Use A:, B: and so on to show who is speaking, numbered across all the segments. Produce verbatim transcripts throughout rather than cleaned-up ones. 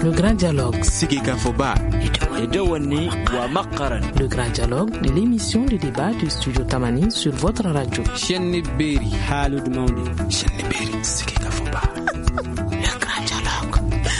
A: Le grand dialogue.
B: Sigika Foba.
C: Edewani wa Makaran.
A: Le grand dialogue de l'émission de débat du studio Tamani sur votre radio.
C: Chenni Beri. Halud Mauli.
B: Chenni Beri. Sigika Foba.
A: Le grand dialogue.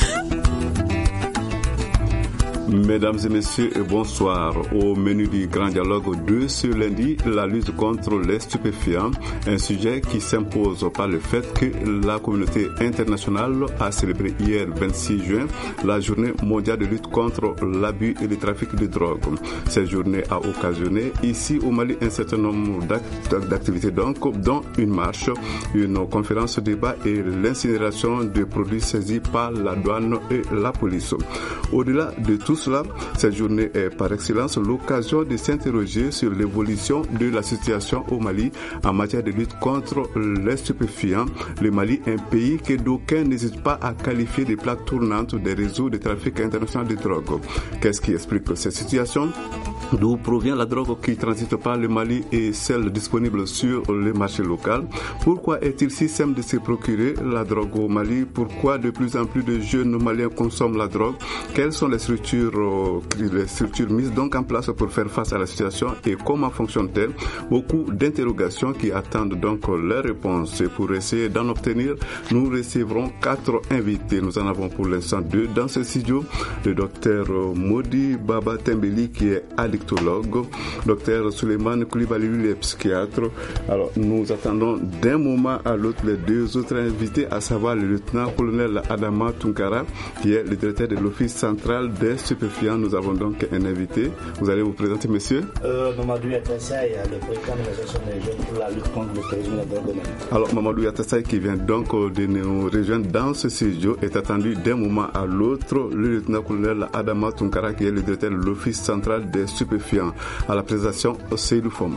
D: Mesdames et messieurs, bonsoir. Au menu du Grand Dialogue de ce lundi, la lutte contre les stupéfiants, un sujet qui s'impose par le fait que la communauté internationale a célébré hier vingt-six juin la journée mondiale de lutte contre l'abus et le trafic de drogue. Cette journée a occasionné ici au Mali un certain nombre d'activités, donc, dont une marche, une conférence débat et l'incinération de produits saisis par la douane et la police. Au-delà de tout cela, cette journée est par excellence l'occasion de s'interroger sur l'évolution de la situation au Mali en matière de lutte contre les stupéfiants. Le Mali est un pays que d'aucuns n'hésitent pas à qualifier de plaque tournante des réseaux de trafic international de drogue. Qu'est-ce qui explique cette situation? D'où provient la drogue qui transite par le Mali et celle disponible sur le marché local? Pourquoi est-il si simple de se procurer la drogue au Mali? Pourquoi de plus en plus de jeunes Maliens consomment la drogue? Quelles sont les structures, les structures mises donc en place pour faire face à la situation et comment fonctionne-t-elle? Beaucoup d'interrogations qui attendent donc les réponses. Et pour essayer d'en obtenir, nous recevrons quatre invités. Nous en avons pour l'instant deux dans ce studio. Le docteur Modi Baba Tembeli qui est addictologue, docteur Suleiman Koulibaly, lui est psychiatre. Alors nous attendons d'un moment à l'autre les deux autres invités, à savoir le lieutenant-colonel Adama Tunkara qui est le directeur de l'Office central des stupéfiants. Nous avons donc un invité. Vous allez vous présenter, monsieur?
E: Euh, Mamadou Yatassaï, le président de l'association des jeunes pour la lutte contre le terrorisme et la drogue.
D: Alors Mamadou Yatassaï qui vient donc de nous rejoindre dans ce studio est attendu d'un moment à l'autre le lieutenant-colonel Adama Tunkara qui est le directeur de l'Office central des stupéfiants. À la présentation, Seydou Fomba.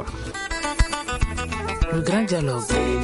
A: Le grand dialogue.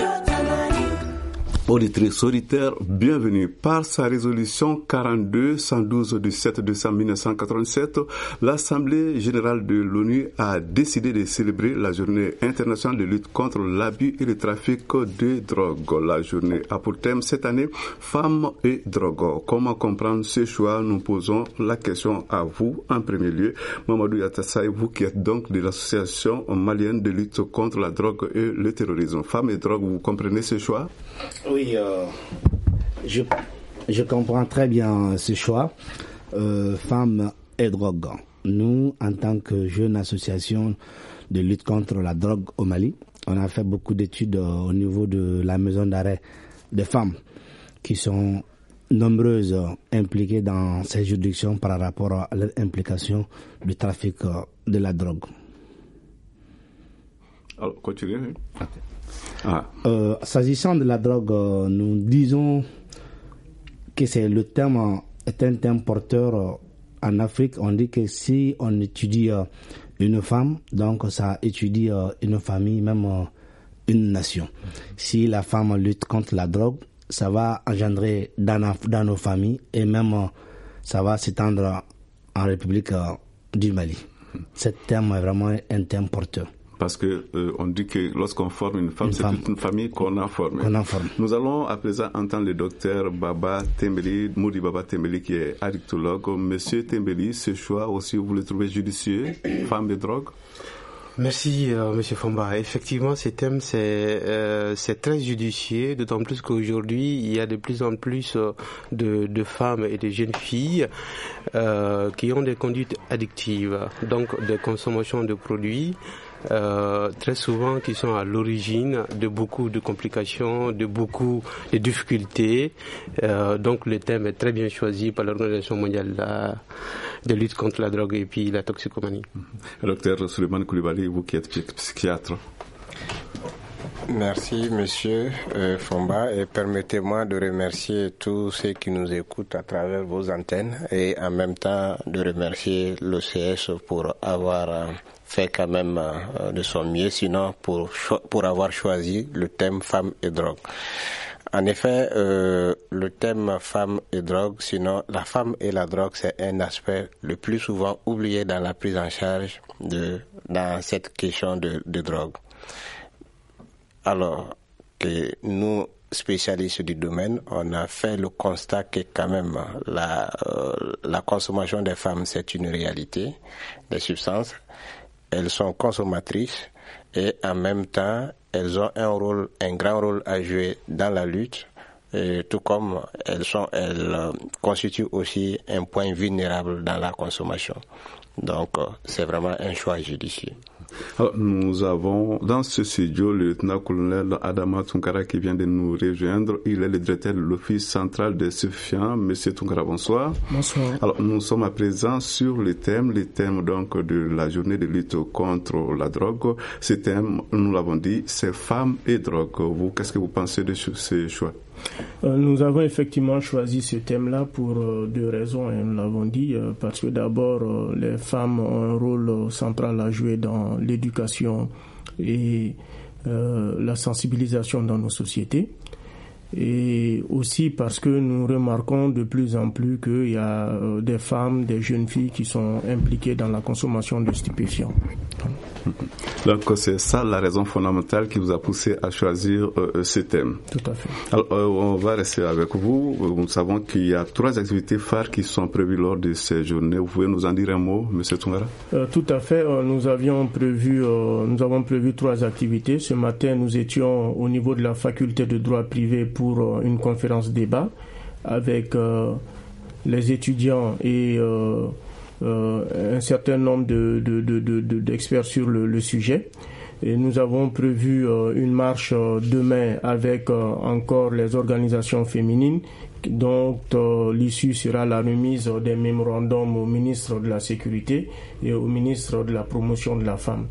D: Auditrice auditeur, bienvenue. Par sa résolution quarante-deux cent douze du sept décembre mille neuf cent quatre-vingt-sept, l'Assemblée générale de l'ONU a décidé de célébrer la journée internationale de lutte contre l'abus et le trafic de drogue. La journée a pour thème cette année femmes et drogue. Comment comprendre ce choix? Nous posons la question à vous en premier lieu. Mamadou Yatassaï, vous qui êtes donc de l'association malienne de lutte contre la drogue et le terrorisme. Femmes et drogue, vous comprenez ce choix?
E: Oui, euh, je, je comprends très bien ce choix. Euh, femmes et drogue. Nous, en tant que jeune association de lutte contre la drogue au Mali, on a fait beaucoup d'études euh, au niveau de la maison d'arrêt des femmes qui sont nombreuses euh, impliquées dans ces juridictions par rapport à leur implication du trafic euh, de la drogue.
D: Alors, continuez.
E: Okay.
D: Ah.
E: Euh, s'agissant de la drogue, euh, nous disons que c'est le thème euh, est un thème porteur euh, en Afrique. On dit que si on étudie euh, une femme, donc ça étudie euh, une famille, même euh, une nation. Si la femme lutte contre la drogue, ça va engendrer dans, la, dans nos familles et même euh, ça va s'étendre en République euh, du Mali. Ce thème est vraiment un thème porteur.
D: Parce que euh, on dit que lorsqu'on forme une femme, une c'est femme. toute une famille qu'on a formée.
E: Qu'on a formée.
D: Nous allons à présent entendre le docteur Baba Tembeli, Modi Baba Tembeli, qui est addictologue. Monsieur Tembeli, ce choix aussi, vous le trouvez judicieux, femme et drogue?
F: Merci, euh, Monsieur Fomba. Effectivement, ce thème, c'est, euh, c'est très judicieux, d'autant plus qu'aujourd'hui, il y a de plus en plus euh, de, de femmes et de jeunes filles euh, qui ont des conduites addictives, donc de consommation de produits. Euh, très souvent qui sont à l'origine de beaucoup de complications, de beaucoup de difficultés. Euh, donc le thème est très bien choisi par l'Organisation mondiale la, de lutte contre la drogue et puis la toxicomanie.
D: Docteur Suleiman Koulibaly, vous qui êtes psychiatre.
G: Merci Monsieur euh, Fomba et permettez-moi de remercier tous ceux qui nous écoutent à travers vos antennes et en même temps de remercier l'O C S pour avoir euh, fait quand même euh, de son mieux, sinon pour, cho- pour avoir choisi le thème femmes et drogue. En effet, euh, le thème femmes et drogue, sinon la femme et la drogue, c'est un aspect le plus souvent oublié dans la prise en charge de dans cette question de, de drogue. Alors que nous, spécialistes du domaine, on a fait le constat que quand même la, euh, la consommation des femmes, c'est une réalité des substances. Elles sont consommatrices et en même temps, elles ont un rôle, un grand rôle à jouer dans la lutte. Et tout comme elles sont, elles euh, constituent aussi un point vulnérable dans la consommation. Donc, euh, c'est vraiment un choix judicieux.
D: Alors, nous avons dans ce studio le lieutenant-colonel Adama Tunkara qui vient de nous rejoindre. Il est le directeur de l'Office central des stupéfiants. Monsieur Tunkara, bonsoir.
H: Bonsoir.
D: Alors, nous sommes à présent sur le thème, le thème donc de la journée de lutte contre la drogue. Ce thème, nous l'avons dit, c'est femmes et drogue. Vous, qu'est-ce que vous pensez de ce choix?
H: Euh, nous avons effectivement choisi ce thème-là pour euh, deux raisons, et nous l'avons dit, euh, parce que d'abord, euh, les femmes ont un rôle euh, central à jouer dans l'éducation et euh, la sensibilisation dans nos sociétés. Et aussi parce que nous remarquons de plus en plus qu'il y a euh, des femmes, des jeunes filles qui sont impliquées dans la consommation de stupéfiants.
D: Donc c'est ça la raison fondamentale qui vous a poussé à choisir euh, ce thème.
H: Tout à fait.
D: Alors euh, on va rester avec vous. Nous savons qu'il y a trois activités phares qui sont prévues lors de ces journées. Vous pouvez nous en dire un mot, Monsieur Tunkara? euh,
H: Tout à fait. Euh, nous avions prévu, euh, nous avons prévu trois activités. Ce matin, nous étions au niveau de la faculté de droit privé pour euh, une conférence débat avec euh, les étudiants et euh, Euh, un certain nombre de, de, de, de, de, d'experts sur le, le sujet. Et nous avons prévu euh, une marche euh, demain avec euh, encore les organisations féminines, dont euh, l'issue sera la remise des mémorandums au ministre de la Sécurité et au ministre de la Promotion de la Femme.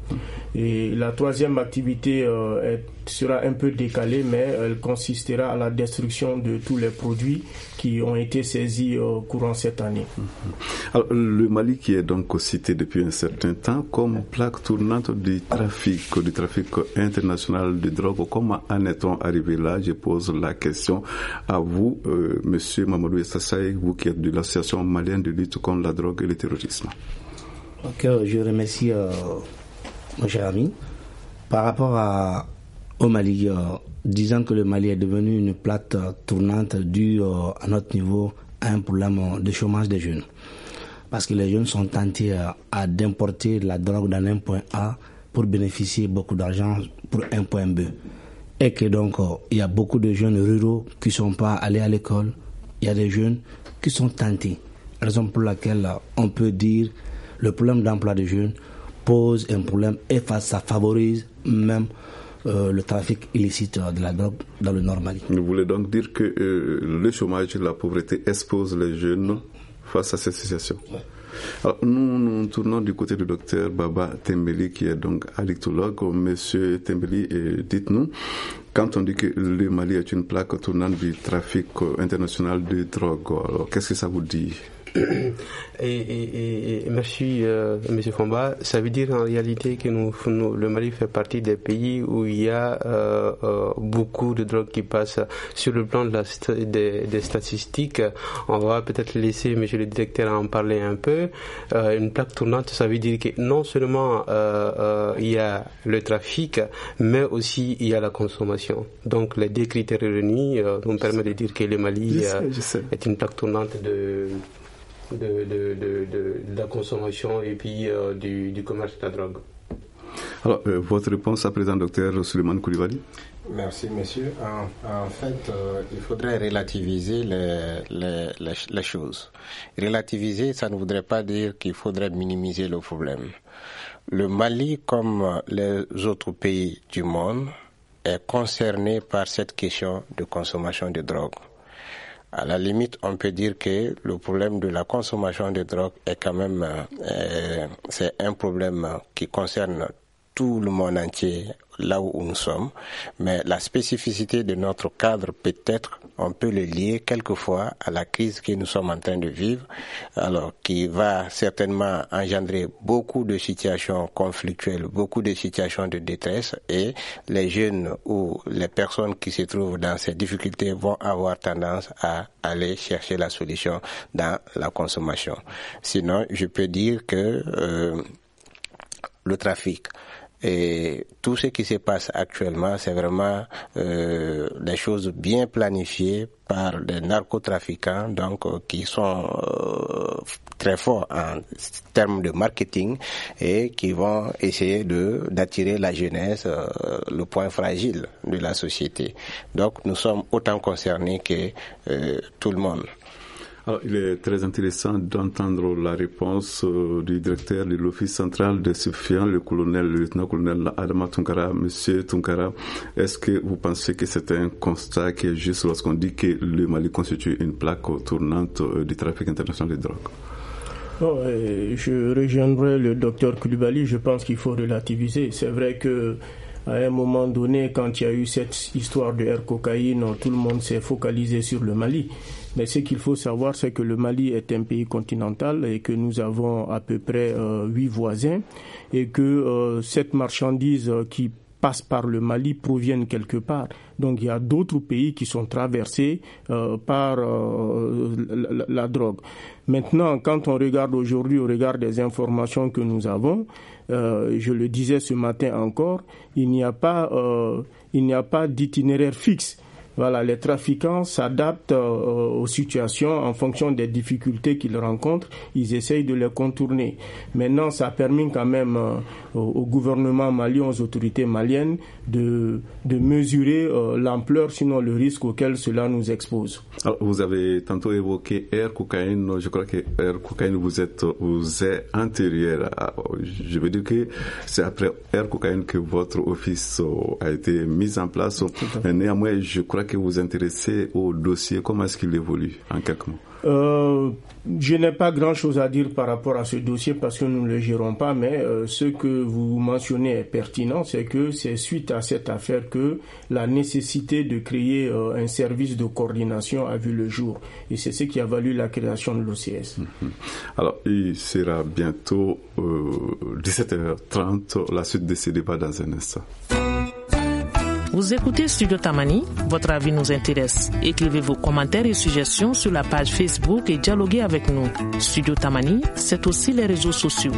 H: Et la troisième activité euh, est, sera un peu décalée, mais elle consistera à la destruction de tous les produits qui ont été saisis euh, courant cette année.
D: Alors, le Mali qui est donc cité depuis un certain temps comme plaque tournante du trafic, du trafic international de drogue, comment en est-on arrivé là? Je pose la question à vous, euh, Monsieur Mamadou Essassay, vous qui êtes de l'association malienne de lutte contre la drogue et le terrorisme.
E: Ok, je remercie euh, mon cher ami. Par rapport à, au Mali, euh, disant que le Mali est devenu une plate tournante due euh, à notre niveau à un problème de chômage des jeunes. Parce que les jeunes sont tentés euh, à d'importer la drogue dans un point A pour bénéficier beaucoup d'argent pour un point B. Et que donc, euh, il y a beaucoup de jeunes ruraux qui ne sont pas allés à l'école. Il y a des jeunes qui sont tentés. Raison pour laquelle euh, on peut dire le problème d'emploi des jeunes pose un problème et ça favorise même euh, le trafic illicite de la drogue dans le Nord Mali.
D: Vous voulez donc dire que euh, le chômage et la pauvreté exposent les jeunes face à cette situation? Ouais. Alors, nous, nous tournons du côté du docteur Baba Tembeli, qui est donc addictologue. Monsieur Tembeli, dites-nous, quand on dit que le Mali est une plaque tournante du trafic international de drogue, alors qu'est-ce que ça vous dit?
F: Et, et, et merci, euh, Monsieur Fomba. Ça veut dire en réalité que nous, nous, le Mali fait partie des pays où il y a euh, euh, beaucoup de drogue qui passent. Sur le plan de la, des, des statistiques, on va peut-être laisser Monsieur le directeur en parler un peu. Euh, une plaque tournante, ça veut dire que non seulement euh, euh, il y a le trafic, mais aussi il y a la consommation. Donc les deux critères réunis euh, nous permettent de dire que le Mali euh, est une plaque tournante de De, de, de, de, de la consommation et puis euh, du, du commerce de la drogue.
D: Alors, euh, votre réponse à présent, docteur Suleiman Koulibaly?
G: Merci, monsieur. En, en fait, euh, il faudrait relativiser les, les, les, les choses. Relativiser, ça ne voudrait pas dire qu'il faudrait minimiser le problème. Le Mali, comme les autres pays du monde, est concerné par cette question de consommation de drogue. À la limite, on peut dire que le problème de la consommation de drogue est quand même, euh, c'est un problème qui concerne tout le monde entier, là où nous sommes. Mais la spécificité de notre cadre, peut-être, on peut le lier quelquefois à la crise que nous sommes en train de vivre, alors qui va certainement engendrer beaucoup de situations conflictuelles, beaucoup de situations de détresse, et les jeunes ou les personnes qui se trouvent dans ces difficultés vont avoir tendance à aller chercher la solution dans la consommation. Sinon, je peux dire que euh, le trafic Et tout ce qui se passe actuellement, c'est vraiment euh, des choses bien planifiées par des narcotrafiquants, donc euh, qui sont euh, très forts en termes de marketing et qui vont essayer de d'attirer la jeunesse, euh, le point fragile de la société. Donc nous sommes autant concernés que euh, tout le monde.
D: Alors, il est très intéressant d'entendre la réponse euh, du directeur de l'Office central des stupéfiants, le colonel, le lieutenant-colonel Adama Tunkara. Monsieur Tunkara, est-ce que vous pensez que c'est un constat qui est juste lorsqu'on dit que le Mali constitue une plaque tournante euh, du trafic international de drogue?
H: Non, euh, je rejoindrai le docteur Koulibaly. Je pense qu'il faut relativiser. C'est vrai que à un moment donné, quand il y a eu cette histoire de air cocaïne, tout le monde s'est focalisé sur le Mali. Mais ce qu'il faut savoir, c'est que le Mali est un pays continental et que nous avons à peu près euh, huit voisins et que euh, cette marchandise euh, qui passe par le Mali proviennent quelque part. Donc il y a d'autres pays qui sont traversés euh, par euh, la, la drogue. Maintenant, quand on regarde aujourd'hui, au regard des informations que nous avons, euh, je le disais ce matin encore, il n'y a pas, euh, il n'y a pas d'itinéraire fixe. Voilà, les trafiquants s'adaptent euh, aux situations en fonction des difficultés qu'ils rencontrent. Ils essayent de les contourner. Maintenant, ça a permis quand même euh, au, au gouvernement malien, aux autorités maliennes, de, de mesurer euh, l'ampleur, sinon le risque auquel cela nous expose.
D: Alors, vous avez tantôt évoqué air cocaïne. Je crois que air cocaïne, vous êtes, vous êtes antérieur. À, je veux dire que c'est après air cocaïne que votre office a été mis en place. Mais néanmoins, je crois que vous vous intéressez au dossier. Comment est-ce qu'il évolue en quelques mots?
H: Euh, je n'ai pas grand-chose à dire par rapport à ce dossier parce que nous ne le gérons pas, mais euh, ce que vous mentionnez est pertinent, c'est que c'est suite à cette affaire que la nécessité de créer euh, un service de coordination a vu le jour. Et c'est ce qui a valu la création de l'O C S.
D: Mm-hmm. Alors, il sera bientôt euh, dix-sept heures trente, la suite de ce débat dans un instant.
A: Vous écoutez Studio Tamani, votre avis nous intéresse. Écrivez vos commentaires et suggestions sur la page Facebook et dialoguez avec nous. Studio Tamani, c'est aussi les réseaux sociaux.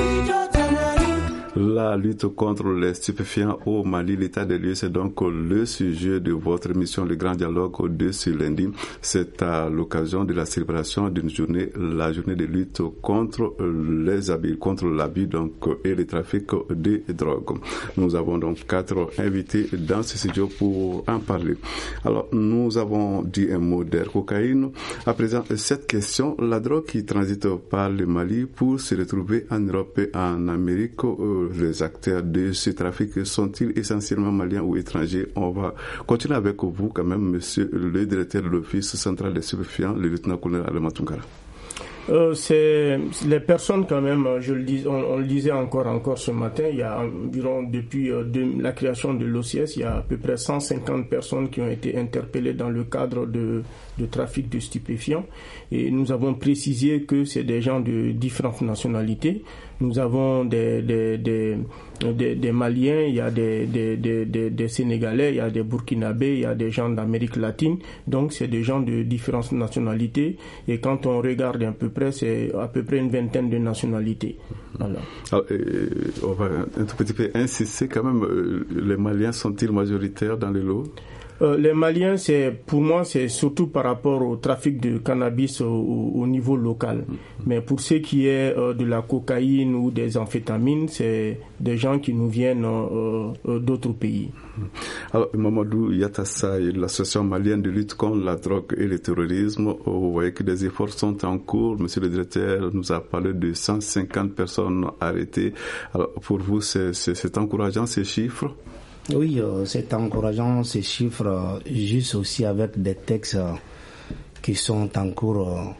D: La lutte contre les stupéfiants au Mali, l'état des lieux, c'est donc le sujet de votre émission Le Grand Dialogue de ce lundi. C'est à l'occasion de la célébration d'une journée, la journée de lutte contre les abus, contre l'abus donc et le trafic de drogue. Nous avons donc quatre invités dans ce studio pour en parler. Alors, nous avons dit un mot d'air cocaïne. À présent, cette question, la drogue qui transite par le Mali pour se retrouver en Europe et en Amérique, euh, les acteurs de ce trafic sont-ils essentiellement maliens ou étrangers? On va continuer avec vous quand même, monsieur le directeur de l'Office central des stupéfiants, le lieutenant-colonel Adama Tunkara.
H: Euh, c'est les personnes quand même, je le dis, on, on le disait encore encore ce matin, il y a environ depuis euh, de, la création de l'O C S, il y a à peu près cent cinquante personnes qui ont été interpellées dans le cadre de, de trafic de stupéfiants et nous avons précisé que c'est des gens de différentes nationalités. Nous avons des, des, des, des, des Maliens, il y a des, des, des, des, des Sénégalais, il y a des Burkinabés, il y a des gens d'Amérique latine. Donc, c'est des gens de différentes nationalités. Et quand on regarde à peu près, c'est à peu près une vingtaine de nationalités. Voilà.
D: Alors, euh, on va un tout petit peu insister quand même. Euh, les Maliens sont-ils majoritaires dans les lots?
H: Euh, les Maliens, c'est pour moi, c'est surtout par rapport au trafic de cannabis au, au niveau local. Mm-hmm. Mais pour ce qui est euh, de la cocaïne ou des amphétamines, c'est des gens qui nous viennent euh, euh, d'autres pays.
D: Mm-hmm. Alors, Mamadou Yatassa et l'association malienne de lutte contre la drogue et le terrorisme, vous voyez que des efforts sont en cours. Monsieur le directeur nous a parlé de cent cinquante personnes arrêtées. Alors, pour vous, c'est, c'est, c'est encourageant ces chiffres?
E: Oui, euh, c'est encourageant ces chiffres, euh, juste aussi avec des textes euh, qui sont en cours, euh,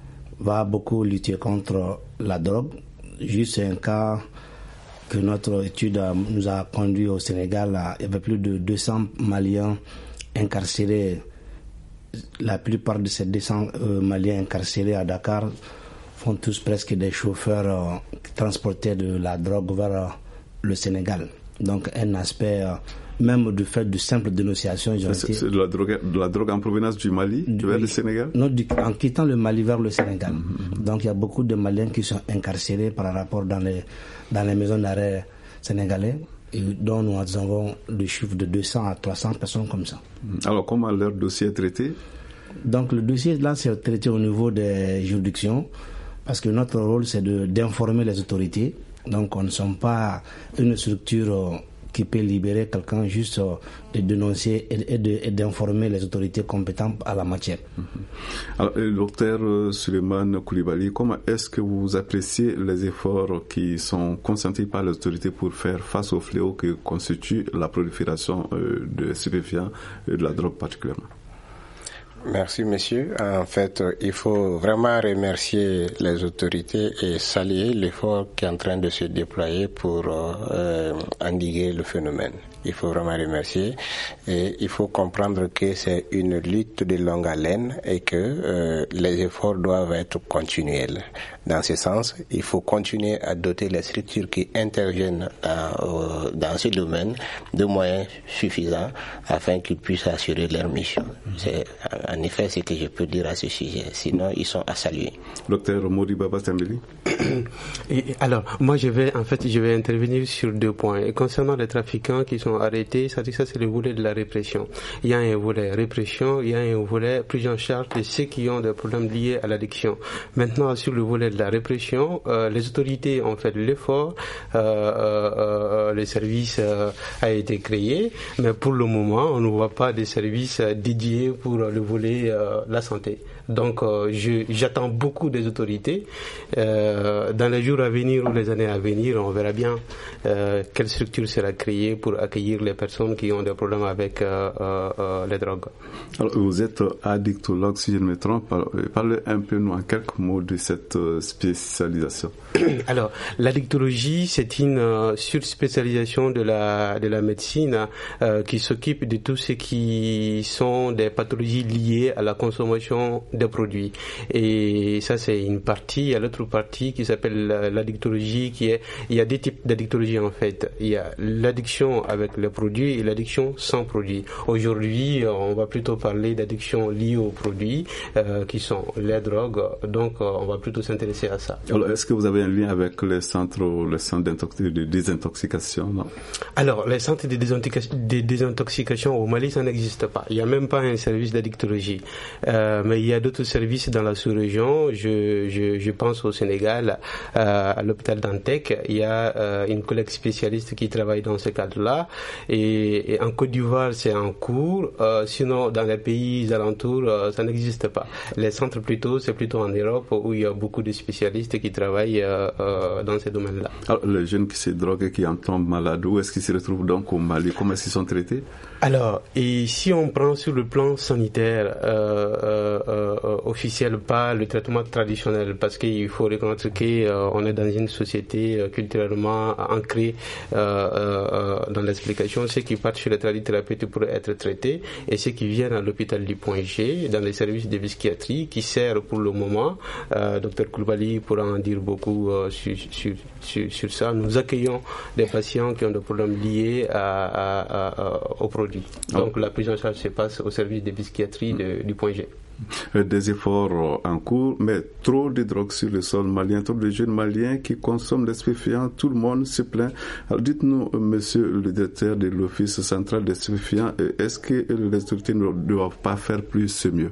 E: va beaucoup lutter contre la drogue. Juste un cas que notre étude a, nous a conduit au Sénégal, là, il y avait plus de deux cents Maliens incarcérés. La plupart de ces deux cents euh, Maliens incarcérés à Dakar font tous presque des chauffeurs euh, qui transportaient de la drogue vers euh, le Sénégal. Donc un aspect, euh, même du fait de simple dénonciation.
D: C'est, été... c'est de, la drogue, de la drogue en provenance du Mali du, vers le Sénégal?
E: Non, du, en quittant le Mali vers le Sénégal. Mm-hmm. Donc il y a beaucoup de Maliens qui sont incarcérés par rapport dans les, dans les maisons d'arrêt sénégalais, et dont nous avons le chiffre de deux cents à trois cents personnes comme ça.
D: Alors, comment leur dossier est traité?
E: Donc, le dossier, là, c'est traité au niveau des juridictions, parce que notre rôle, c'est de, d'informer les autorités. Donc, on ne sommes pas une structure qui peut libérer quelqu'un juste de dénoncer et, de, et d'informer les autorités compétentes à la matière.
D: Alors, docteur Suleiman Koulibaly, comment est-ce que vous appréciez les efforts qui sont consentis par les autorités pour faire face au fléau que constitue la prolifération de stupéfiants et de la drogue particulièrement?
G: Merci, monsieur. En fait, il faut vraiment remercier les autorités et saluer l'effort qui est en train de se déployer pour euh, endiguer le phénomène. Il faut vraiment remercier et il faut comprendre que c'est une lutte de longue haleine et que euh, les efforts doivent être continuels. Dans ce sens, il faut continuer à doter les structures qui interviennent dans, euh, dans ce domaine de moyens suffisants afin qu'ils puissent assurer leur mission. C'est en effet ce que je peux dire à ce sujet. Sinon, ils sont à saluer.
D: Docteur Mori Baba Tambeli.
F: Et alors, moi, je vais en fait, je vais intervenir sur deux points. Et concernant les trafiquants qui sont arrêtés, ça, ça c'est le volet de la répression. Il y a un volet répression, il y a un volet prise en charge de ceux qui ont des problèmes liés à l'addiction. Maintenant, sur le volet de la répression, euh, les autorités ont fait de l'effort, euh, euh, euh, le service euh, a été créé, mais pour le moment, on ne voit pas de service euh, dédié pour le volet euh, la santé. Donc, euh, je, j'attends beaucoup des autorités. Euh, dans les jours à venir ou les années à venir, on verra bien euh, quelle structure sera créée pour accueillir les personnes qui ont des problèmes avec euh, euh, les drogues.
D: Alors, vous êtes addictologue, si je ne me trompe. Parlez un peu, nous, en quelques mots de cette spécialisation.
F: Alors, l'addictologie, c'est une euh, surspécialisation de la de la médecine euh, qui s'occupe de tout ce qui sont des pathologies liées à la consommation des produits. Et ça, c'est une partie. Il y a l'autre partie qui s'appelle l'addictologie, qui est, il y a deux types d'addictologie en fait. Il y a l'addiction avec les produits et l'addiction sans produits. Aujourd'hui, on va plutôt parler d'addiction liée aux produits, euh, qui sont les drogues. Donc, on va plutôt s'intéresser à ça.
D: Alors, est-ce que vous avez un lien avec les centres, les centres de désintoxication, non?
F: Alors, les centres de désintoxication, de désintoxication au Mali, ça n'existe pas. Il n'y a même pas un service d'addictologie. Euh, mais il y a d'autres services dans la sous-région. Je, je, je pense au Sénégal, euh, à l'hôpital d'Antec. Il y a euh, une collègue spécialiste qui travaille dans ce cadre-là. Et, et en Côte d'Ivoire, c'est en cours. Euh, sinon, dans les pays alentours, euh, ça n'existe pas. Les centres plutôt, c'est plutôt en Europe où il y a beaucoup de spécialistes qui travaillent euh, euh, dans ces domaines-là. Alors,
D: les jeunes qui se droguent et qui en tombent malades, où est-ce qu'ils se retrouvent donc au Mali? Comment est-ce qu'ils sont traités?
F: Alors, et si on prend sur le plan sanitaire euh, euh, euh, officiel, pas le traitement traditionnel, parce qu'il faut reconnaître qu'on euh, est dans une société euh, culturellement ancrée euh, euh, dans l'explication, ceux qui partent chez les tradithérapeutes pour être traités et ceux qui viennent à l'hôpital du Point G, dans les services de psychiatrie, qui sert pour le moment. Euh, docteur Koulibaly pourra en dire beaucoup euh, sur, sur, sur, sur ça. Nous accueillons des patients qui ont des problèmes liés à, à, à, à, aux produits. Donc, oh. La prise en charge se passe au service de psychiatrie de, du Point G.
D: Des efforts en cours, mais trop de drogue sur le sol malien, trop de jeunes maliens qui consomment des stupéfiants, tout le monde se plaint. Alors dites-nous, monsieur le directeur de l'Office central des stupéfiants, est-ce que les autorités ne doivent pas faire plus mieux?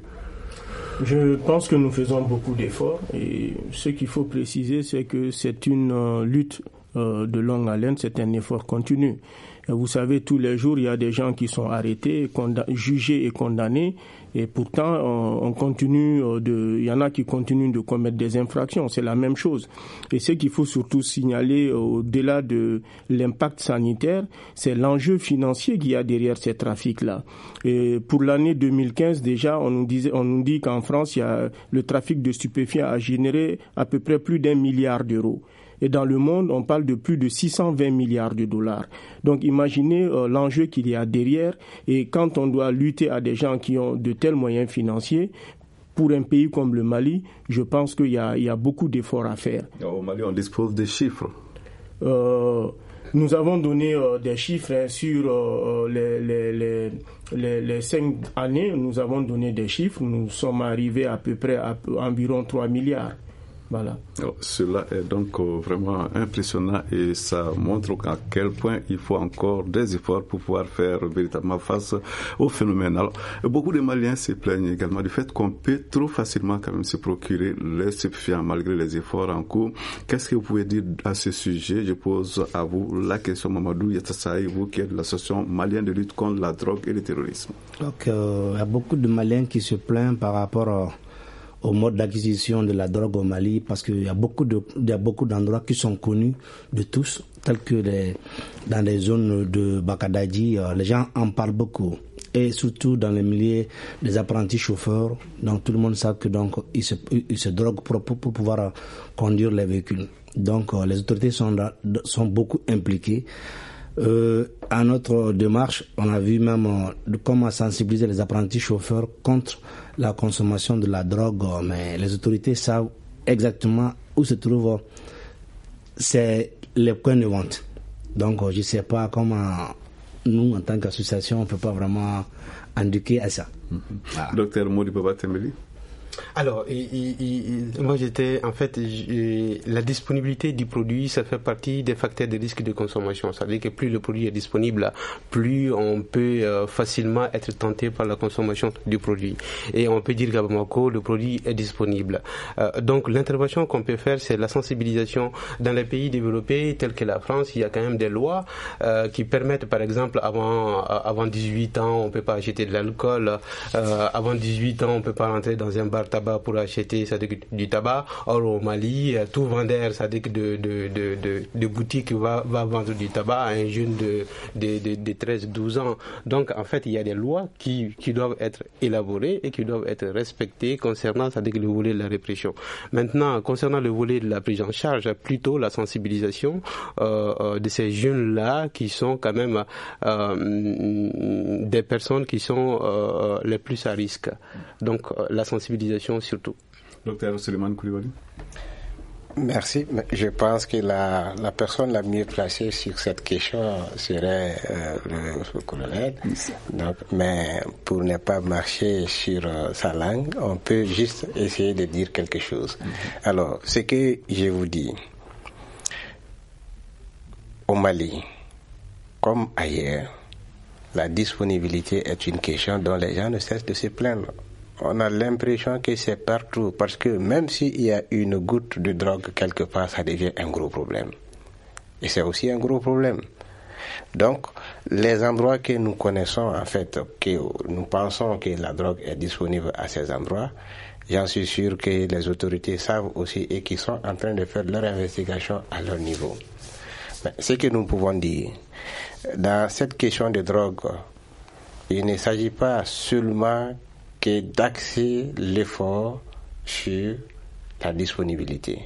H: Je pense que nous faisons beaucoup d'efforts et ce qu'il faut préciser, c'est que c'est une euh, lutte euh, de longue haleine, c'est un effort continu. Vous savez, tous les jours, il y a des gens qui sont arrêtés, condam- jugés et condamnés, et pourtant, on, on continue de, il y en a qui continuent de commettre des infractions. C'est la même chose. Et ce qu'il faut surtout signaler, au-delà de l'impact sanitaire, c'est l'enjeu financier qu'il y a derrière ces trafics-là. Et pour l'année deux mille quinze, déjà, on nous disait, on nous dit qu'en France, il y a, le trafic de stupéfiants a généré à peu près plus d'un milliard d'euros. Et dans le monde, on parle de plus de six cent vingt milliards de dollars. Donc imaginez euh, l'enjeu qu'il y a derrière. Et quand on doit lutter à des gens qui ont de tels moyens financiers, pour un pays comme le Mali, je pense qu'il y a, il y a beaucoup d'efforts à faire.
D: Au Mali, on dispose des chiffres.
H: Euh, nous avons donné euh, des chiffres hein, sur euh, les, les, les, les, les cinq années. Nous avons donné des chiffres. Nous sommes arrivés à peu près à environ trois milliards. Voilà.
D: Oh, cela est donc euh, vraiment impressionnant et ça montre à quel point il faut encore des efforts pour pouvoir faire véritablement face au phénomène. Alors, beaucoup de Maliens se plaignent également du fait qu'on peut trop facilement quand même se procurer les stupéfiants malgré les efforts en cours. Qu'est-ce que vous pouvez dire à ce sujet? Je pose à vous la question, Mamadou Yatassaï, vous qui êtes de l'association malienne de lutte contre la drogue et le terrorisme. Donc,
E: euh, il y a beaucoup de Maliens qui se plaignent par rapport à au mode d'acquisition de la drogue au Mali, parce qu'il y a beaucoup de, il y a beaucoup d'endroits qui sont connus de tous, tels que les, dans les zones de Bakadadji, euh, les gens en parlent beaucoup. Et surtout dans les milieux des apprentis chauffeurs, donc tout le monde sait que donc ils se, ils se droguent pour, pour, pour pouvoir euh, conduire les véhicules. Donc euh, les autorités sont, sont beaucoup impliquées. Euh, à notre démarche, on a vu même euh, comment sensibiliser les apprentis chauffeurs contre la consommation de la drogue, mais les autorités savent exactement où se trouvent c'est les points de vente. Donc je ne sais pas comment nous, en tant qu'association, on ne peut pas vraiment indiquer à ça.
D: Mm-hmm. Ah. Docteur Modi Baba Tembeli.
F: Alors, il, il, il, moi j'étais, en fait, la disponibilité du produit, ça fait partie des facteurs de risque de consommation. C'est-à-dire que plus le produit est disponible, plus on peut euh, facilement être tenté par la consommation du produit. Et on peut dire qu'à Bamako, le produit est disponible. Euh, donc l'intervention qu'on peut faire, c'est la sensibilisation. Dans les pays développés, tels que la France, il y a quand même des lois euh, qui permettent, par exemple, avant, avant dix-huit ans, on ne peut pas acheter de l'alcool. Euh, avant dix-huit ans, on ne peut pas rentrer dans un bar tabac pour acheter du tabac. Or au Mali, tout vendeur de, de, de, de, de boutique va, va vendre du tabac à un jeune de, de, de, de treize douze ans. Donc en fait, il y a des lois qui, qui doivent être élaborées et qui doivent être respectées concernant le volet de la répression. Maintenant, concernant le volet de la prise en charge, plutôt la sensibilisation euh, de ces jeunes-là qui sont quand même euh, des personnes qui sont euh, les plus à risque. Donc la sensibilisation surtout.
D: Docteur Suleiman Koulibaly.
G: Merci. Je pense que la, la personne la mieux placée sur cette question serait euh, le, le colonel. Donc, mais pour ne pas marcher sur euh, sa langue, on peut juste essayer de dire quelque chose. Mm-hmm. Alors, ce que je vous dis, au Mali, comme ailleurs, la disponibilité est une question dont les gens ne cessent de se plaindre. On a l'impression que c'est partout, parce que même s'il y a une goutte de drogue quelque part, ça devient un gros problème. Et c'est aussi un gros problème. Donc, les endroits que nous connaissons, en fait, que nous pensons que la drogue est disponible à ces endroits, j'en suis sûr que les autorités savent aussi et qu'ils sont en train de faire leur investigation à leur niveau. Mais ce que nous pouvons dire, dans cette question de drogue, il ne s'agit pas seulement que d'axer l'effort sur la disponibilité.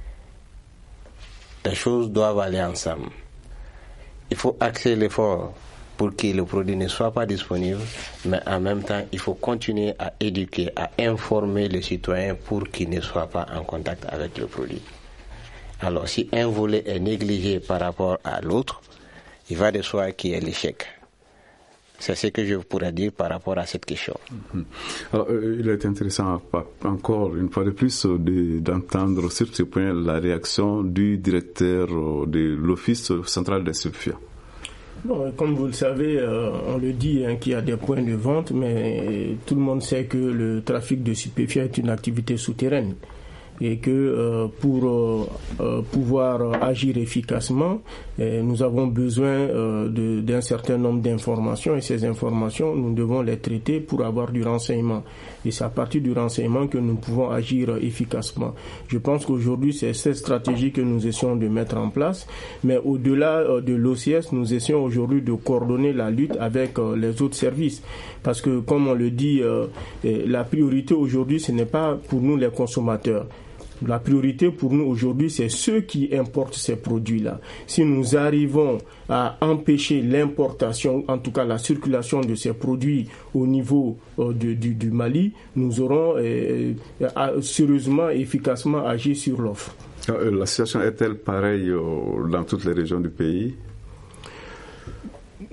G: Les choses doivent aller ensemble. Il faut axer l'effort pour que le produit ne soit pas disponible, mais en même temps, il faut continuer à éduquer, à informer les citoyens pour qu'ils ne soient pas en contact avec le produit. Alors, si un volet est négligé par rapport à l'autre, il va de soi qu'il y ait l'échec. C'est ce que je pourrais dire par rapport à cette question.
D: Mmh. Alors, euh, il est intéressant, encore une fois de plus, de, d'entendre sur ce point la réaction du directeur de l'Office central des stupéfiants.
H: Bon, comme vous le savez, euh, on le dit hein, qu'il y a des points de vente, mais tout le monde sait que le trafic de stupéfiants est une activité souterraine. Et que euh, pour euh, euh, pouvoir agir efficacement, euh, nous avons besoin euh, de, d'un certain nombre d'informations, et ces informations, nous devons les traiter pour avoir du renseignement. Et c'est à partir du renseignement que nous pouvons agir efficacement. Je pense qu'aujourd'hui, c'est cette stratégie que nous essayons de mettre en place, mais au-delà euh, de l'O C S, nous essayons aujourd'hui de coordonner la lutte avec euh, les autres services. Parce que, comme on le dit, euh, la priorité aujourd'hui, ce n'est pas pour nous les consommateurs. La priorité pour nous aujourd'hui, c'est ceux qui importent ces produits-là. Si nous arrivons à empêcher l'importation, en tout cas la circulation de ces produits au niveau euh, de, du, du Mali, nous aurons euh, euh, sérieusement et efficacement agi sur l'offre.
D: La situation est-elle pareille euh, dans toutes les régions du pays ?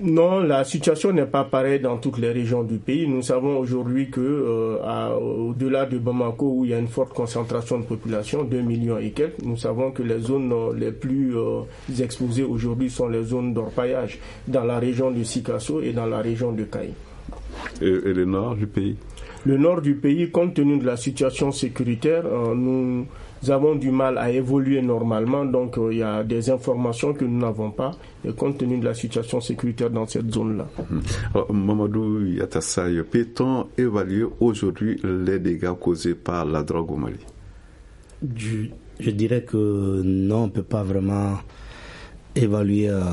H: Non, la situation n'est pas pareille dans toutes les régions du pays. Nous savons aujourd'hui que euh, à, au-delà de Bamako, où il y a une forte concentration de population, deux millions et quelques, nous savons que les zones euh, les plus euh, exposées aujourd'hui sont les zones d'orpaillage, dans la région de Sikasso et dans la région de Kaï.
D: Et, et le nord du pays?
H: Le nord du pays, compte tenu de la situation sécuritaire, euh, nous avons du mal à évoluer normalement, donc euh, il y a des informations que nous n'avons pas, et compte tenu de la situation sécuritaire dans cette zone-là.
D: Mmh. Alors, Mamadou Yatassaye, peut-on évaluer aujourd'hui les dégâts causés par la drogue au Mali?
E: Je, je dirais que non, on ne peut pas vraiment évaluer, euh,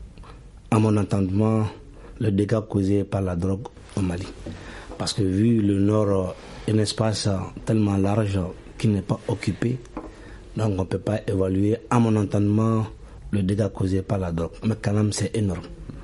E: à mon entendement, les dégâts causés par la drogue au Mali. Parce que vu le nord est un espace tellement large qui n'est pas occupé, donc on ne peut pas évaluer, à mon entendement, le dégât causé par la drogue. Mais quand même, c'est énorme.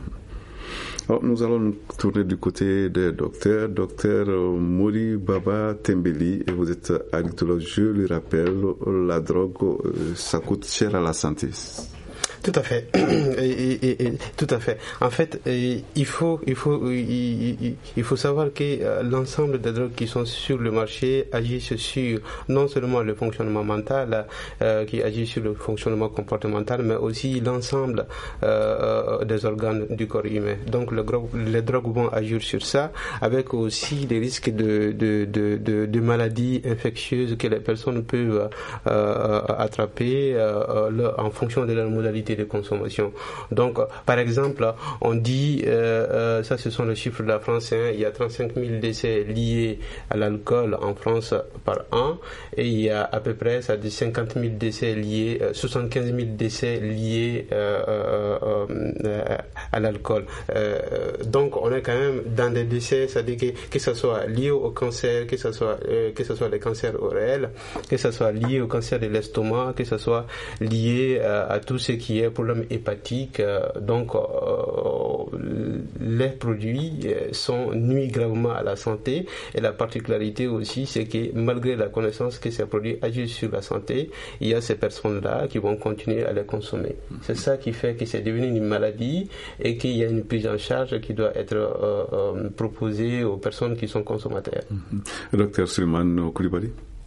D: Alors, nous allons nous tourner du côté des docteurs. Docteur Mori Baba Tembeli, et vous êtes addictologue, je le rappelle, la drogue, ça coûte cher à la santé.
F: Tout à fait, et, et, et, tout à fait. En fait, il faut, il faut, il, il faut savoir que l'ensemble des drogues qui sont sur le marché agissent sur non seulement le fonctionnement mental, euh, qui agissent sur le fonctionnement comportemental, mais aussi l'ensemble euh, des organes du corps humain. Donc, le, les drogues vont agir sur ça, avec aussi des risques de, de, de, de, de maladies infectieuses que les personnes peuvent euh, attraper euh, leur, en fonction de leur modalité de consommation. Donc, par exemple, on dit, euh, euh, ça ce sont les chiffres de la France, hein, il y a trente-cinq mille décès liés à l'alcool en France par an, et il y a à peu près ça dit cinquante mille décès liés, euh, soixante-quinze mille décès liés euh, euh, euh, à l'alcool. Euh, donc, on est quand même dans des décès, c'est-à-dire que, que ce soit lié au cancer, que ce soit, euh, que ce soit les cancers oreils, que ce soit lié au cancer de l'estomac, que ce soit lié euh, à tout ce qui est problèmes hépatiques, euh, donc euh, les produits sont nuisent gravement à la santé, et la particularité aussi c'est que malgré la connaissance que ces produits agissent sur la santé, il y a ces personnes-là qui vont continuer à les consommer. C'est ça qui fait que c'est devenu une maladie et qu'il y a une prise en charge qui doit être euh, euh, proposée aux personnes qui sont consommateurs.
D: Mm-hmm. Docteur Suleiman Koulibaly.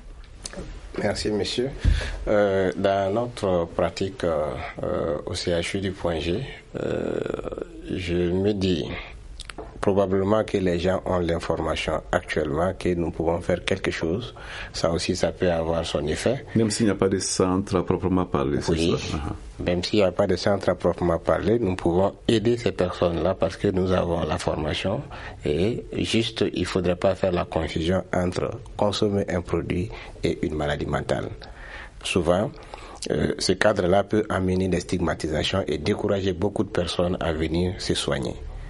G: Merci, monsieur. Euh, dans notre pratique euh, euh, au C H U du Point G, euh, je me dis probablement que les gens ont l'information actuellement que nous pouvons faire quelque chose. Ça aussi, ça peut avoir son effet.
D: Même s'il n'y a pas de centre à proprement parler, c'est
G: oui,
D: ça? Uh-huh.
G: Même s'il n'y a pas de centre à proprement parler, nous pouvons aider ces personnes-là parce que nous avons la formation, et juste, il ne faudrait pas faire la confusion entre consommer un produit et une maladie mentale. Souvent, euh, ce cadre-là peut amener des stigmatisations et décourager beaucoup de personnes à venir se soigner.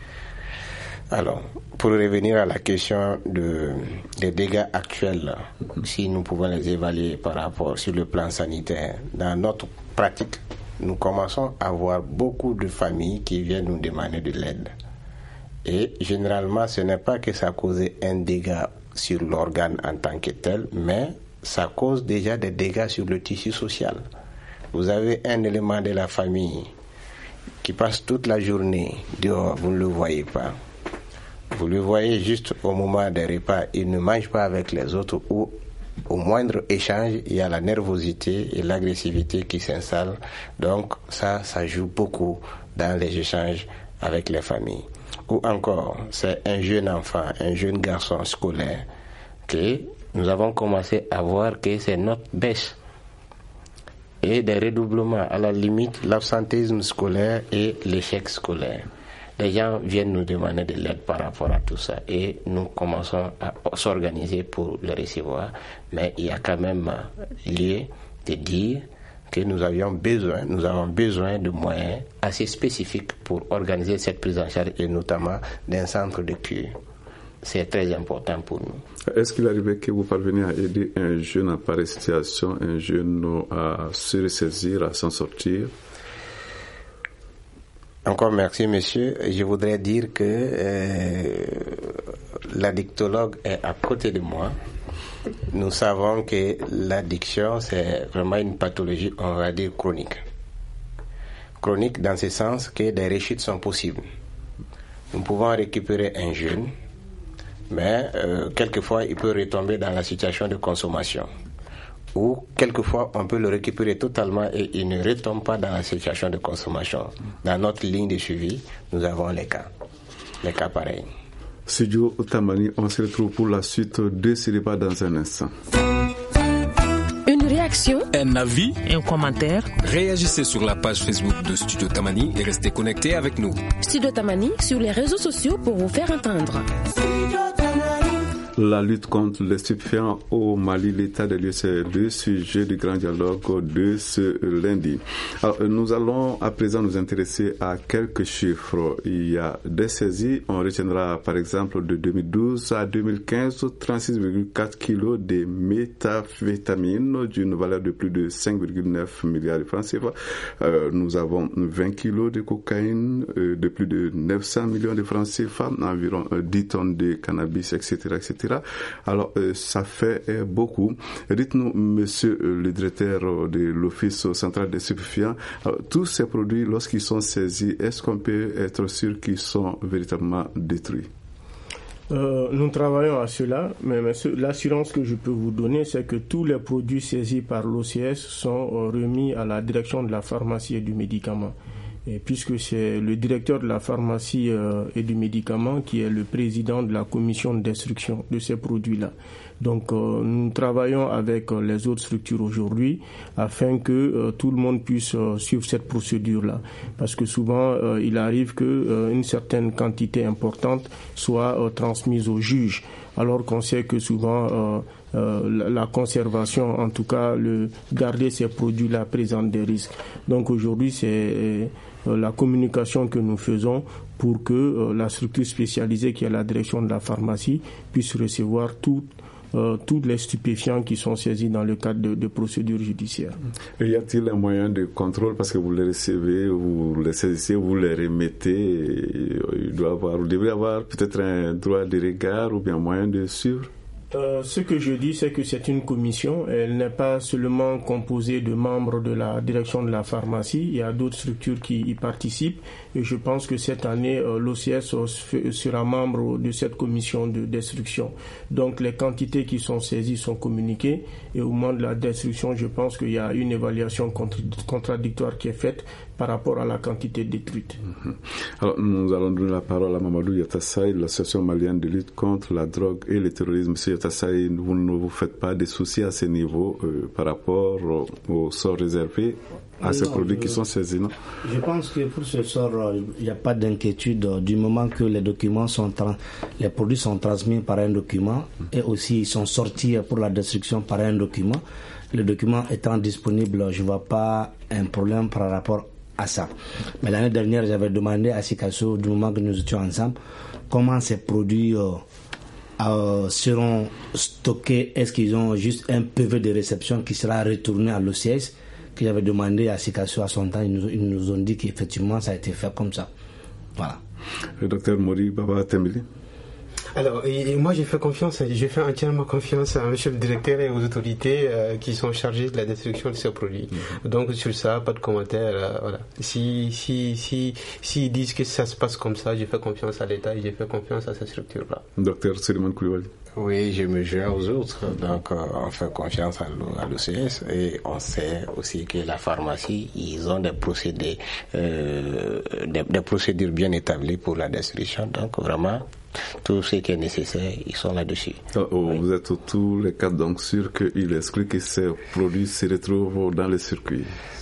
G: Alors, pour revenir à la question de, des dégâts actuels, si nous pouvons les évaluer par rapport sur le plan sanitaire, dans notre pratique, nous commençons à voir beaucoup de familles qui viennent nous demander de l'aide. Et généralement, ce n'est pas que ça cause un dégât sur l'organe en tant que tel, mais ça cause déjà des dégâts sur le tissu social. Vous avez un élément de la famille qui passe toute la journée dehors, vous ne le voyez pas. Vous le voyez juste au moment des repas, il ne mange pas avec les autres, ou au moindre échange, il y a la nervosité et l'agressivité qui s'installent. Donc ça, ça joue beaucoup dans les échanges avec les familles. Ou encore, c'est un jeune enfant, un jeune garçon scolaire, que nous avons commencé à voir que ses notes baissent. Et des redoublements, à la limite, l'absentéisme scolaire et l'échec scolaire. Les gens viennent nous demander de l'aide par rapport à tout ça, et nous commençons à s'organiser pour le recevoir. Mais il y a quand même lieu de dire que nous avions besoin, nous avons besoin de moyens assez spécifiques pour organiser cette prise en charge, et notamment d'un centre de cure. C'est très important pour nous.
D: Est-ce qu'il arrivait que vous parveniez à aider un jeune en pareille situation, un jeune à se ressaisir, à s'en sortir?
G: Encore merci, monsieur. Je voudrais dire que euh, l'addictologue est à côté de moi. Nous savons que l'addiction, c'est vraiment une pathologie, on va dire, chronique. Chronique dans ce sens que des rechutes sont possibles. nous pouvons récupérer un jeune, mais euh, quelquefois il peut retomber dans la situation de consommation. Ou quelquefois on peut le récupérer totalement et il ne retombe pas dans la situation de consommation. Dans notre ligne de suivi, nous avons les cas, les cas pareils.
D: Studio Tamani, on se retrouve pour la suite de ce débat dans un instant.
I: Une réaction,
B: un avis,
A: un commentaire.
B: Réagissez sur la page Facebook de Studio Tamani et restez connectés avec nous.
I: Studio Tamani sur les réseaux sociaux pour vous faire entendre.
D: La lutte contre les stupéfiants au Mali, l'état des lieux, c'est le sujet du grand dialogue de ce lundi. Alors, nous allons à présent nous intéresser à quelques chiffres. Il y a des saisies. On retiendra par exemple de deux mille douze à deux mille quinze trente-six virgule quatre kilos de méthamphétamine d'une valeur de plus de cinq virgule neuf milliards de francs C F A. Euh, nous avons vingt kilos de cocaïne euh, de plus de neuf cents millions de francs C F A, environ euh, dix tonnes de cannabis, et cetera, et cetera. Alors, euh, ça fait euh, beaucoup. Dites-nous, monsieur euh, le directeur de l'Office central des stupéfiants, alors, tous ces produits, lorsqu'ils sont saisis, est-ce qu'on peut être sûr qu'ils sont véritablement détruits?
H: Euh, nous travaillons à cela, mais, mais ce, l'assurance que je peux vous donner, c'est que tous les produits saisis par l'O C S sont euh, remis à la direction de la pharmacie et du médicament. Et puisque c'est le directeur de la pharmacie euh, et du médicament qui est le président de la commission d'instruction de ces produits-là. Donc euh, nous travaillons avec euh, les autres structures aujourd'hui afin que euh, tout le monde puisse euh, suivre cette procédure-là. Parce que souvent euh, il arrive que euh, une certaine quantité importante soit euh, transmise au juge, alors qu'on sait que souvent euh, euh, la, la conservation, en tout cas le garder ces produits-là présente des risques. Donc aujourd'hui c'est euh, la communication que nous faisons pour que euh, la structure spécialisée qui est la direction de la pharmacie puisse recevoir tout, euh, tous les stupéfiants qui sont saisis dans le cadre de, de procédures judiciaires.
D: Et y a-t-il un moyen de contrôle parce que vous les recevez, vous les saisissez, vous les remettez, il doit avoir, vous devez avoir peut-être un droit de regard ou bien un moyen de suivre?
H: Euh, ce que je dis, c'est que c'est une commission. Elle n'est pas seulement composée de membres de la direction de la pharmacie. Il y a d'autres structures qui y participent. Et je pense que cette année, euh, l'O C S sera membre de cette commission de destruction. Donc, les quantités qui sont saisies sont communiquées. Et au moment de la destruction, je pense qu'il y a une évaluation contradictoire qui est faite par rapport à la quantité détruite.
D: Mmh. Alors, nous allons donner la parole à Mamadou Yatassaï, l'association malienne de lutte contre la drogue et le terrorisme. Monsieur Yatassaï, vous ne vous faites pas de soucis à ce niveau euh, par rapport au, au sort réservé à ces non, produits je, qui sont saisis, non?
E: Je pense que pour ce sort, il n'y a pas d'inquiétude du moment que les documents sont trans, les produits sont transmis par un document mmh. et aussi ils sont sortis pour la destruction par un document. Le document étant disponible, je ne vois pas un problème par rapport à ça. Mais l'année dernière, j'avais demandé à Sikasso, du moment que nous étions ensemble, comment ces produits euh, euh, seront stockés. Est-ce qu'ils ont juste un P V de réception qui sera retourné à l'O C S? Que j'avais demandé à Sikasso à son temps, ils nous, ils nous ont dit qu'effectivement ça a été fait comme ça. Voilà.
D: Le docteur Mori Baba Tembili.
F: Alors, et, et moi j'ai fait confiance, j'ai fait entièrement confiance à monsieur le directeur et aux autorités euh, qui sont chargées de la destruction de ces produits. Mmh. Donc sur ça, pas de commentaire. Euh, voilà. Si si si s'ils disent que ça se passe comme ça, j'ai fait confiance à l'État et j'ai fait confiance à cette structure-là.
D: Docteur Suleiman Koulibaly.
G: Oui, je me joins aux autres. Donc, euh, on fait confiance à l'O C S et on sait aussi que la pharmacie, ils ont des procédés, euh, des, des procédures bien établies pour la destruction. Donc, vraiment, tout ce qui est nécessaire, ils sont là-dessus.
D: Oh, oh, oui. Vous êtes tous les cas donc sûrs qu'il exclut que ces produits se retrouvent dans les circuits?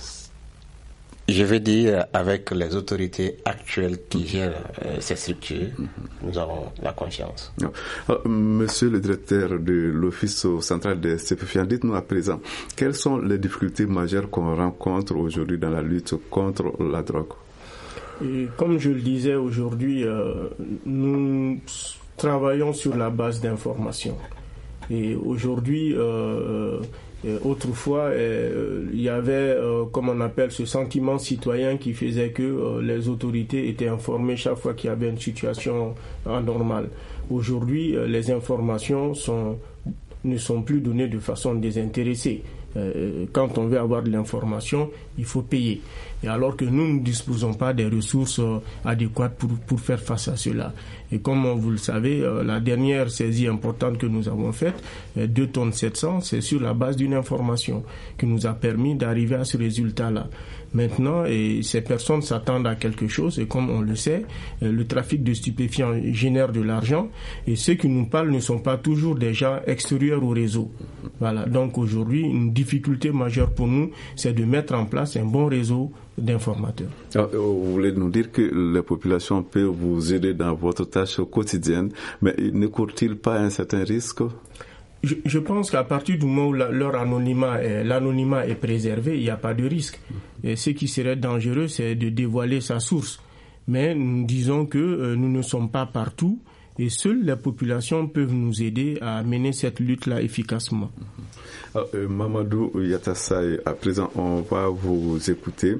G: Je veux dire, avec les autorités actuelles qui gèrent euh, ces structures, mm-hmm. nous avons la confiance.
D: Alors, monsieur le directeur de l'Office central des stupéfiants, dites-nous à présent, quelles sont les difficultés majeures qu'on rencontre aujourd'hui dans la lutte contre la drogue?
H: Et comme je le disais aujourd'hui, euh, nous travaillons sur la base d'informations. Et aujourd'hui, euh, euh, autrefois, euh, il y avait, euh, comme on appelle, ce sentiment citoyen qui faisait que euh, les autorités étaient informées chaque fois qu'il y avait une situation anormale. Aujourd'hui, euh, les informations sont, ne sont plus données de façon désintéressée. euh, quand on veut avoir de l'information, il faut payer. Et alors que nous ne disposons pas des ressources euh, adéquates pour, pour faire face à cela. Et comme vous le savez, euh, la dernière saisie importante que nous avons faite, euh, deux tonnes sept cents, c'est sur la base d'une information qui nous a permis d'arriver à ce résultat-là. Maintenant, et ces personnes s'attendent à quelque chose et comme on le sait, euh, le trafic de stupéfiants génère de l'argent et ceux qui nous parlent ne sont pas toujours des gens extérieurs au réseau. Voilà. Donc aujourd'hui, une difficulté majeure pour nous, c'est de mettre en place un bon réseau d'informateurs.
D: Alors, vous voulez nous dire que les populations peuvent vous aider dans votre tâche quotidienne, mais ne courent-ils pas un certain risque?
H: Je, je pense qu'à partir du moment où la, leur anonymat est, l'anonymat est préservé, il n'y a pas de risque. Et ce qui serait dangereux, c'est de dévoiler sa source. Mais nous disons que euh, nous ne sommes pas partout et seules les populations peuvent nous aider à mener cette lutte-là efficacement.
D: Alors, euh, Mamadou Yatassaye, à présent, on va vous écouter.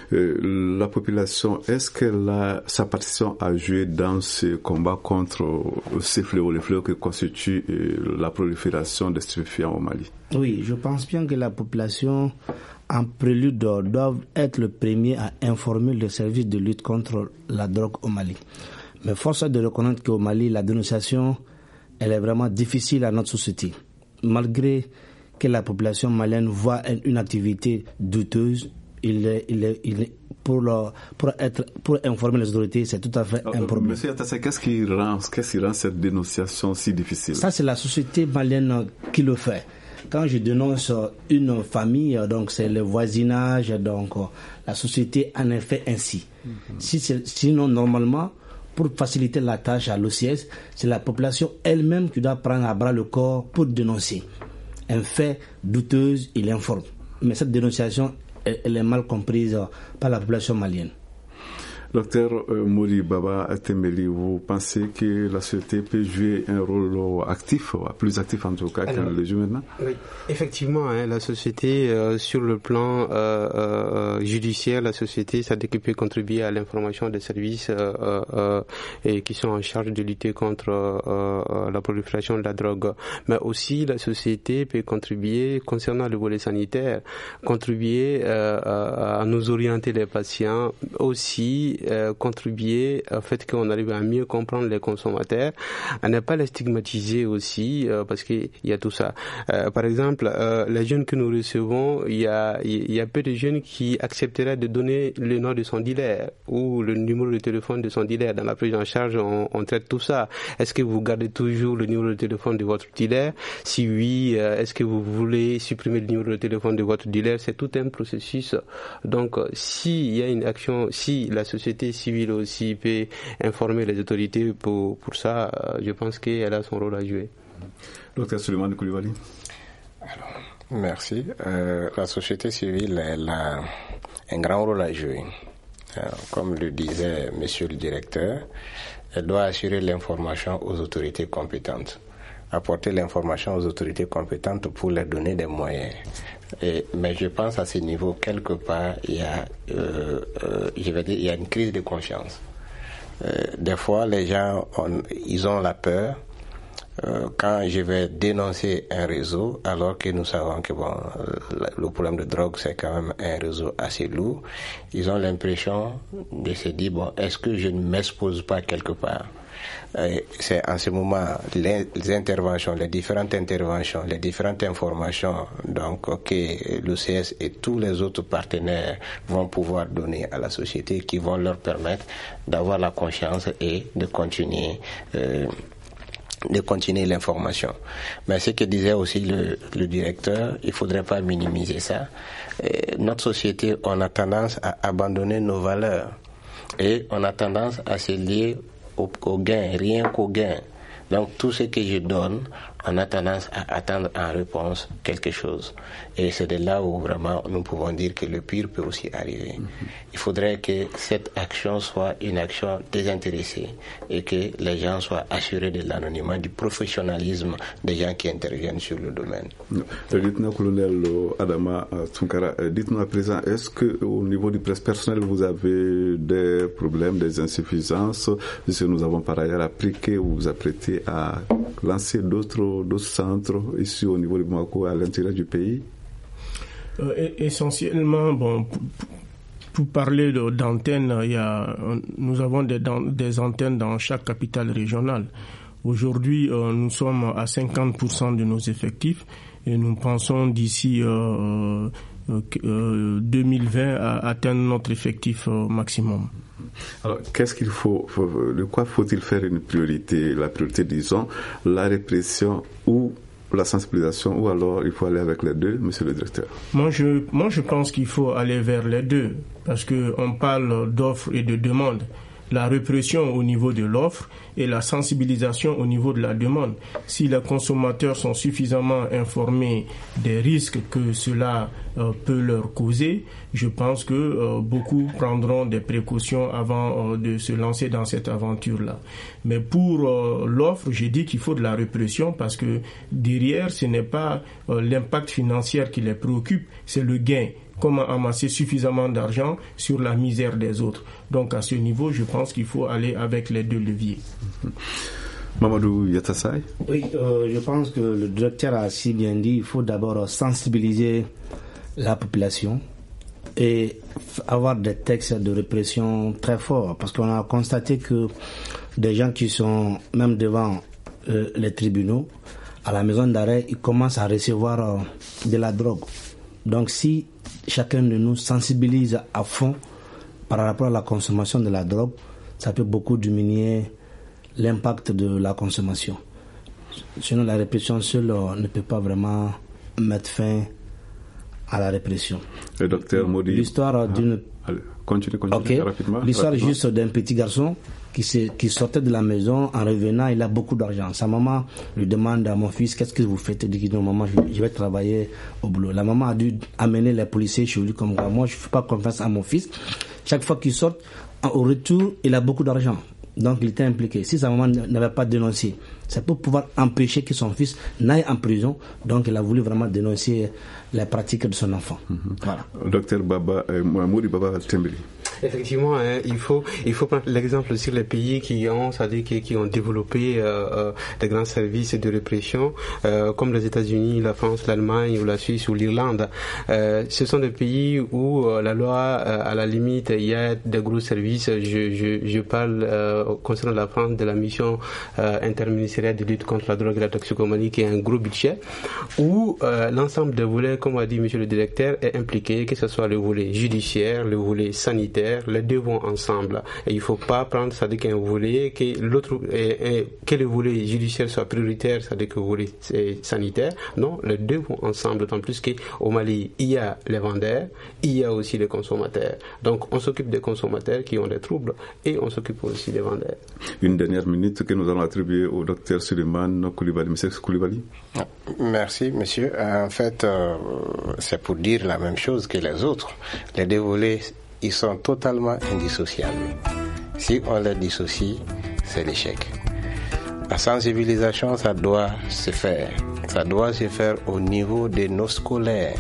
D: Euh, la population, est-ce qu'elle a sa partition à jouer dans ce combat contre ces fléaux, les fléaux que constitue euh, la prolifération des stupéfiants au Mali?
E: Oui, je pense bien que la population, en prélude, doit être le premier à informer le service de lutte contre la drogue au Mali. Mais force est de reconnaître qu'au Mali, la dénonciation, elle est vraiment difficile à notre société. Malgré que la population malienne voit une activité douteuse, il est, il est, il est, pour, le, pour, être, pour informer les autorités, c'est tout à fait un problème.
D: Monsieur Yatassaye, qu'est-ce qui rend, qu'est-ce qui rend cette dénonciation si difficile?
E: Ça, c'est la société malienne qui le fait. Quand je dénonce une famille, donc c'est le voisinage, donc la société en est fait ainsi. Mm-hmm. Si c'est, sinon, normalement, pour faciliter la tâche à l'O C S, c'est la population elle-même qui doit prendre à bras le corps pour dénoncer. Un fait douteuse, il informe. Mais cette dénonciation, elle, elle est mal comprise par la population malienne.
D: Docteur euh, Mori Baba Temeli, vous pensez que la société peut jouer un rôle actif, plus actif en tout cas qu'elle le joue maintenant?
F: Oui, effectivement, hein, la société, euh, sur le plan euh, euh, judiciaire, la société, ça peut contribuer à l'information des services euh, euh, et qui sont en charge de lutter contre euh, la prolifération de la drogue. Mais aussi, la société peut contribuer, concernant le volet sanitaire, contribuer euh, à, à nous orienter les patients, aussi Euh, contribuer au fait qu'on arrive à mieux comprendre les consommateurs, à ne pas les stigmatiser aussi, euh, parce qu'il y a tout ça. Euh, par exemple, euh, les jeunes que nous recevons, il y a, il y a peu de jeunes qui accepteraient de donner le nom de son dealer ou le numéro de téléphone de son dealer. Dans la prise en charge, on, on traite tout ça. Est-ce que vous gardez toujours le numéro de téléphone de votre dealer? Si oui, euh, est-ce que vous voulez supprimer le numéro de téléphone de votre dealer? C'est tout un processus. Donc, s'il y a une action, si la société civile aussi peut informer les autorités pour, pour ça, je pense qu'elle a son rôle à jouer.
D: Docteur Suleiman Koulibaly.
G: Alors, merci. Euh, la société civile, elle a un grand rôle à jouer. Alors, comme le disait monsieur le directeur, elle doit assurer l'information aux autorités compétentes. Apporter l'information aux autorités compétentes pour leur donner des moyens. Et, mais je pense à ce niveau, quelque part, il y a, euh, euh, je vais dire, il y a une crise de confiance. Euh, des fois, les gens, on, ils ont la peur euh, quand je vais dénoncer un réseau, alors que nous savons que bon, le problème de drogue, c'est quand même un réseau assez lourd. Ils ont l'impression de se dire, bon, est-ce que je ne m'expose pas quelque part? Et c'est en ce moment les, les interventions, les différentes interventions, les différentes informations donc que l'O C S et tous les autres partenaires vont pouvoir donner à la société qui vont leur permettre d'avoir la confiance et de continuer euh, de continuer l'information. Mais ce que disait aussi le, le directeur, il faudrait pas minimiser ça. Et notre société, on a tendance à abandonner nos valeurs et on a tendance à se lier au, au gain, rien qu'au gain. Donc tout ce que je donne, on a tendance à attendre en réponse quelque chose. Et c'est de là où vraiment nous pouvons dire que le pire peut aussi arriver. Mm-hmm. Il faudrait que cette action soit une action désintéressée et que les gens soient assurés de l'anonymat, du professionnalisme des gens qui interviennent sur le domaine.
D: Le lieutenant-colonel Adama Tunkara, dites-nous à présent, est-ce qu'au niveau du personnel, vous avez des problèmes, des insuffisances? Puisque nous avons par ailleurs appris que vous vous apprêtez à lancer d'autres, d'autres centres ici au niveau de Bamako, à l'intérieur du pays.
H: euh, Essentiellement, bon, pour, pour parler de, d'antennes, il y a, nous avons des, dans, des antennes dans chaque capitale régionale. Aujourd'hui, euh, nous sommes à cinquante pour cent de nos effectifs et nous pensons d'ici euh, euh, deux mille vingt à atteindre notre effectif euh, maximum.
D: Alors, qu'est-ce qu'il faut, faut, de quoi faut-il faire une priorité? La priorité, disons, la répression ou la sensibilisation, ou alors il faut aller avec les deux, monsieur le directeur?
H: Moi, je, moi, je pense qu'il faut aller vers les deux, parce qu'on parle d'offres et de demandes. La répression au niveau de l'offre et la sensibilisation au niveau de la demande. Si les consommateurs sont suffisamment informés des risques que cela euh, peut leur causer, je pense que euh, beaucoup prendront des précautions avant euh, de se lancer dans cette aventure-là. Mais pour euh, l'offre, j'ai dit qu'il faut de la répression parce que derrière, ce n'est pas euh, l'impact financier qui les préoccupe, c'est le gain. Comment amasser suffisamment d'argent sur la misère des autres. Donc à ce niveau, je pense qu'il faut aller avec les deux leviers.
D: Mamadou Yatassay?
E: Oui, euh, je pense que le directeur a si bien dit, il faut d'abord sensibiliser la population et avoir des textes de répression très forts. Parce qu'on a constaté que des gens qui sont même devant euh, les tribunaux, à la maison d'arrêt, ils commencent à recevoir euh, de la drogue. Donc si chacun de nous sensibilise à fond par rapport à la consommation de la drogue, ça peut beaucoup diminuer l'impact de la consommation. Sinon, la répression seule ne peut pas vraiment mettre fin à la répression.
D: Le docteur Modi.
E: L'histoire ah, d'une.
D: Allez, continue, continue
E: okay.
D: rapidement.
E: L'histoire
D: rapidement.
E: juste d'un petit garçon qui, se, qui sortait de la maison, en revenant, il a beaucoup d'argent. Sa maman lui demande à mon fils, qu'est-ce que vous faites? Il dit, non, maman, je, je vais travailler au boulot. La maman a dû amener les policiers chez lui comme moi, je ne fais pas confiance à mon fils. Chaque fois qu'il sort, au retour, il a beaucoup d'argent. Donc il était impliqué. Si sa maman n'avait pas dénoncé, c'est pour pouvoir empêcher que son fils n'aille en prison. Donc il a voulu vraiment dénoncer les pratiques de son enfant. Mm-hmm. Voilà.
D: Docteur Baba, euh, Moudi Baba Tembeli.
F: Effectivement, hein, il faut il faut prendre l'exemple sur les pays qui ont, c'est-à-dire qui, qui ont développé euh, euh, des grands services de répression, euh, comme les États-Unis, la France, l'Allemagne ou la Suisse ou l'Irlande. Euh, ce sont des pays où euh, la loi, euh, à la limite, il y a des gros services. Je je, je parle euh, concernant la France de la mission euh, interministérielle de lutte contre la drogue et la toxicomanie, qui est un gros budget, où euh, l'ensemble des volets, comme a dit Monsieur le directeur, est impliqué, que ce soit le volet judiciaire, le volet sanitaire. Les deux vont ensemble et il ne faut pas prendre, c'est-à-dire qu'un volet, que l'autre, et, et, que le volet judiciaire soit prioritaire, c'est-à-dire que le volet sanitaire. Non, les deux vont ensemble, d'autant plus qu'au Mali, il y a les vendeurs, il y a aussi les consommateurs. Donc on s'occupe des consommateurs qui ont des troubles et on s'occupe aussi des vendeurs.
D: Une dernière minute que nous allons attribuer au docteur Suleiman Koulibaly. Monsieur Koulibaly.
G: Merci, monsieur. En fait, euh, c'est pour dire la même chose que les autres. Les deux volets, ils sont totalement indissociables. Si on les dissocie, c'est l'échec. La sensibilisation, ça doit se faire. Ça doit se faire au niveau de nos scolaires.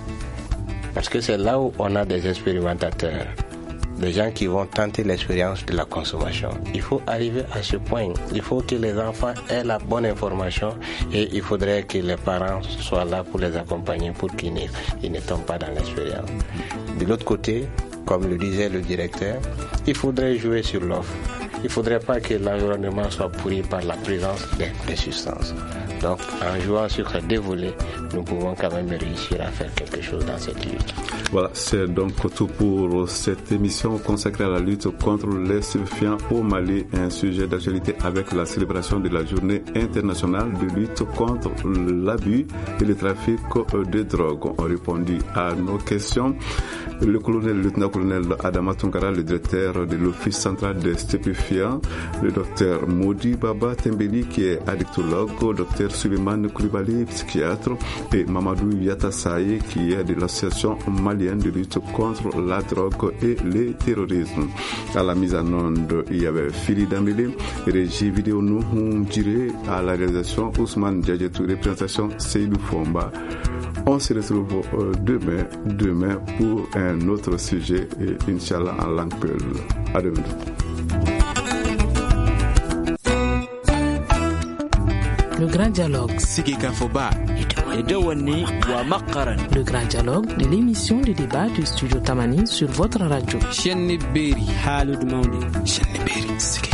G: Parce que c'est là où on a des expérimentateurs, des gens qui vont tenter l'expérience de la consommation. Il faut arriver à ce point. Il faut que les enfants aient la bonne information et il faudrait que les parents soient là pour les accompagner pour qu'ils ne, ils ne tombent pas dans l'expérience. De l'autre côté, comme le disait le directeur, il faudrait jouer sur l'offre. Il ne faudrait pas que l'environnement soit pourri par la présence des, des substances. Donc, en jouant sur ces deux volets, nous pouvons quand même réussir à faire quelque chose dans cette lutte.
D: Voilà, c'est donc tout pour cette émission consacrée à la lutte contre les stupéfiants au Mali, un sujet d'actualité avec la célébration de la journée internationale de lutte contre l'abus et le trafic de drogue. On répondit à nos questions. Le colonel, le lieutenant-colonel Adama Tunkara, le directeur de l'Office central des stupéfiants, le docteur Modi Baba Tembeli, qui est addictologue, le docteur Suleiman Koulibaly, psychiatre, et Mamadou Yatassay, qui est de l'association malienne de lutte contre la drogue et le terrorisme. À la mise en onde, il y avait Phili Dambélé, régie vidéo Nouhou Djiré, à la réalisation Ousmane Djadjetou, représentation Seydou Fomba. On se retrouve demain, demain pour un autre sujet et Inch'Allah en langue peul. À demain.
A: Le grand dialogue.
C: Sigi Kafoba.
A: Le Grand Dialogue de l'émission de débat du Studio Tamani sur votre radio.
C: Shenni Beri Halud Maundi. Shenni Beri